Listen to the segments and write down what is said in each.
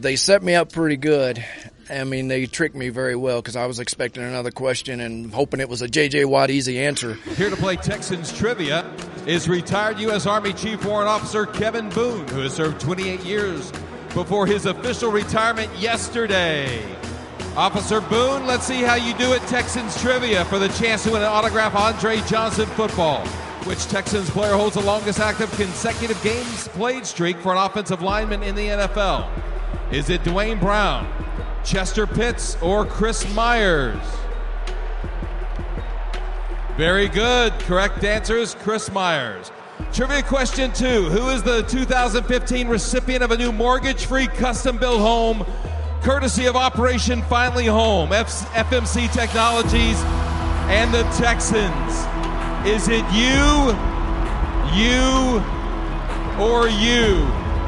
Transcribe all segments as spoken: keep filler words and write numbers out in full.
They set me up pretty good. I mean, they tricked me very well because I was expecting another question and hoping it was a J J. Watt easy answer. Here to play Texans trivia is retired U S. Army Chief Warrant Officer Kevin Boone, who has served twenty-eight years before his official retirement yesterday. Officer Boone, let's see how you do at Texans trivia for the chance to win an autographed Andre Johnson football. Which Texans player holds the longest active consecutive games played streak for an offensive lineman in the N F L? Is it Dwayne Brown, Chester Pitts, or Chris Myers? Very good. Correct answer is Chris Myers. Trivia question two. Who is the two thousand fifteen recipient of a new mortgage-free custom-built home courtesy of Operation Finally Home, F M C Technologies, and the Texans? Is it you, you, or you?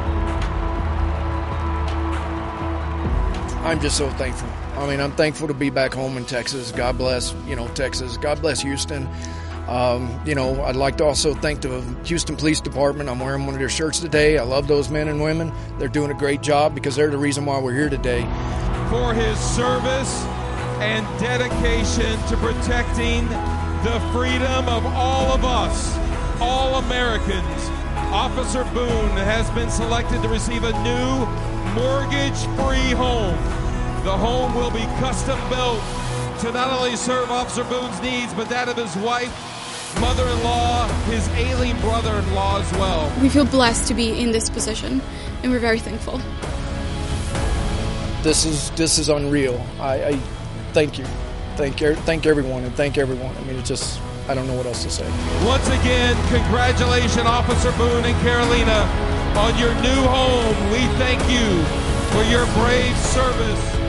I'm just so thankful. I mean, I'm thankful to be back home in Texas. God bless, you know, Texas. God bless Houston. Um, you know, I'd like to also thank the Houston Police Department. I'm wearing one of their shirts today. I love those men and women. They're doing a great job because they're the reason why we're here today. For his service and dedication to protecting the freedom of all of us, all Americans, Officer Boone has been selected to receive a new mortgage-free home. The home will be custom-built to not only serve Officer Boone's needs, but that of his wife, mother-in-law, his ailing brother-in-law as well. We feel blessed to be in this position, and we're very thankful. This is this is unreal. I, I thank you. Thank you, thank everyone, and thank everyone. I mean, it's just, I don't know what else to say. Once again, congratulations, Officer Boone and Carolina, on your new home. We thank you for your brave service